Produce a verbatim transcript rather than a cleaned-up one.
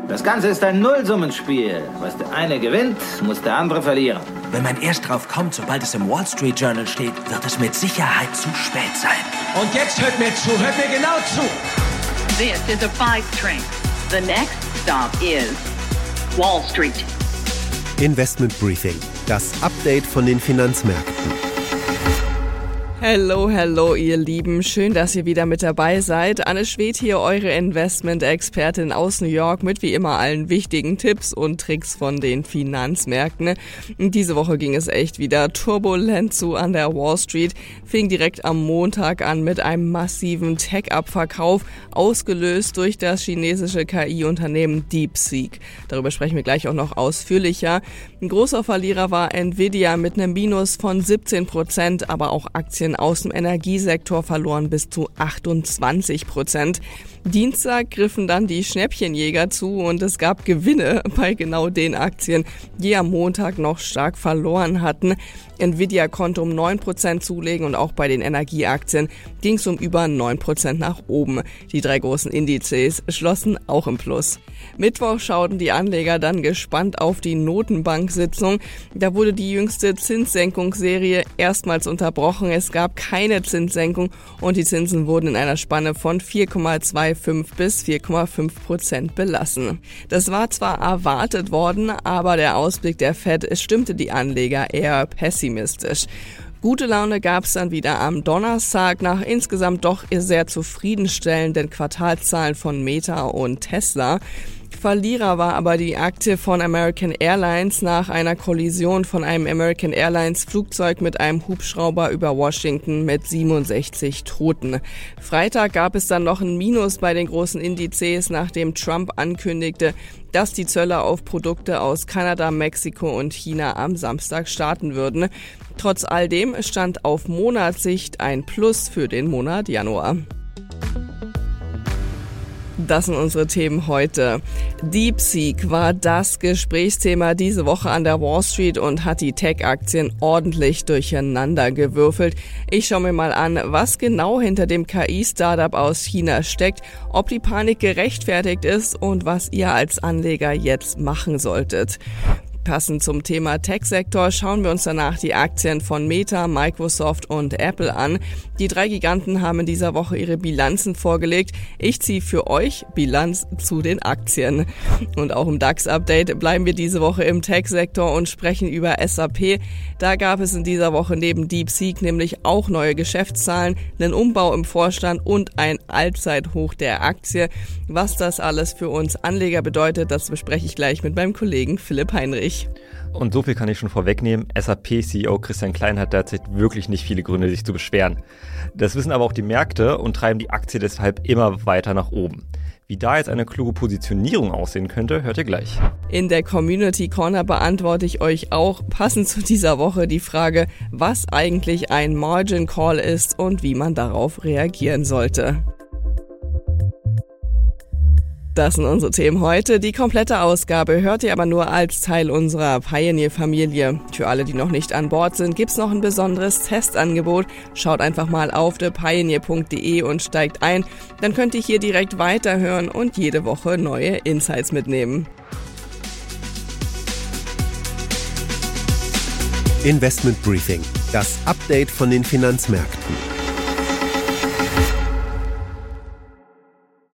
Das Ganze ist ein Nullsummenspiel. Was der eine gewinnt, muss der andere verlieren. Wenn man erst drauf kommt, sobald es im Wall Street Journal steht, wird es mit Sicherheit zu spät sein. Und jetzt hört mir zu, hört mir genau zu. This is a five train. The next stop is Wall Street. Investment Briefing, das Update von den Finanzmärkten. Hello, hello, ihr Lieben. Schön, dass ihr wieder mit dabei seid. Anne Schwedt hier, eure Investment-Expertin aus New York mit wie immer allen wichtigen Tipps und Tricks von den Finanzmärkten. Diese Woche ging es echt wieder turbulent zu an der Wall Street. Fing direkt am Montag an mit einem massiven Tech-Abverkauf, ausgelöst durch das chinesische K I-Unternehmen DeepSeek. Darüber sprechen wir gleich auch noch ausführlicher. Ein großer Verlierer war Nvidia mit einem Minus von siebzehn Prozent, aber auch Aktien aus dem Energiesektor verloren bis zu achtundzwanzig Prozent. Dienstag griffen dann die Schnäppchenjäger zu und es gab Gewinne bei genau den Aktien, die am Montag noch stark verloren hatten. Nvidia konnte um neun Prozent zulegen und auch bei den Energieaktien ging es um über neun Prozent nach oben. Die drei großen Indizes schlossen auch im Plus. Mittwoch schauten die Anleger dann gespannt auf die Notenbank-Sitzung. Da wurde die jüngste Zinssenkungsserie erstmals unterbrochen. Es gab keine Zinssenkung und die Zinsen wurden in einer Spanne von vier Komma fünfundzwanzig bis vier Komma fünf Prozent belassen. Das war zwar erwartet worden, aber der Ausblick der Fed stimmte die Anleger eher pessimistisch. Gute Laune gab es dann wieder am Donnerstag nach insgesamt doch sehr zufriedenstellenden Quartalszahlen von Meta und Tesla. Verlierer war aber die Aktie von American Airlines nach einer Kollision von einem American Airlines Flugzeug mit einem Hubschrauber über Washington mit siebenundsechzig Toten. Freitag gab es dann noch ein Minus bei den großen Indizes, nachdem Trump ankündigte, dass die Zölle auf Produkte aus Kanada, Mexiko und China am Samstag starten würden. Trotz all dem stand auf Monatssicht ein Plus für den Monat Januar. Das sind unsere Themen heute. DeepSeek war das Gesprächsthema diese Woche an der Wall Street und hat die Tech-Aktien ordentlich durcheinander gewürfelt. Ich schaue mir mal an, was genau hinter dem K I-Startup aus China steckt, ob die Panik gerechtfertigt ist und was ihr als Anleger jetzt machen solltet. Passend zum Thema Tech-Sektor schauen wir uns danach die Aktien von Meta, Microsoft und Apple an. Die drei Giganten haben in dieser Woche ihre Bilanzen vorgelegt. Ich ziehe für euch Bilanz zu den Aktien. Und auch im DAX-Update bleiben wir diese Woche im Tech-Sektor und sprechen über S A P. Da gab es in dieser Woche neben DeepSeek nämlich auch neue Geschäftszahlen, einen Umbau im Vorstand und ein Allzeithoch der Aktie. Was das alles für uns Anleger bedeutet, das bespreche ich gleich mit meinem Kollegen Philipp Heinrich. Und so viel kann ich schon vorwegnehmen, S A P-C E O Christian Klein hat derzeit wirklich nicht viele Gründe, sich zu beschweren. Das wissen aber auch die Märkte und treiben die Aktie deshalb immer weiter nach oben. Wie da jetzt eine kluge Positionierung aussehen könnte, hört ihr gleich. In der Community Corner beantworte ich euch auch passend zu dieser Woche die Frage, was eigentlich ein Margin Call ist und wie man darauf reagieren sollte. Das sind unsere Themen heute. Die komplette Ausgabe hört ihr aber nur als Teil unserer Pioneer-Familie. Für alle, die noch nicht an Bord sind, gibt's noch ein besonderes Testangebot. Schaut einfach mal auf the pioneer punkt de und steigt ein. Dann könnt ihr hier direkt weiterhören und jede Woche neue Insights mitnehmen. Investment Briefing, das Update von den Finanzmärkten.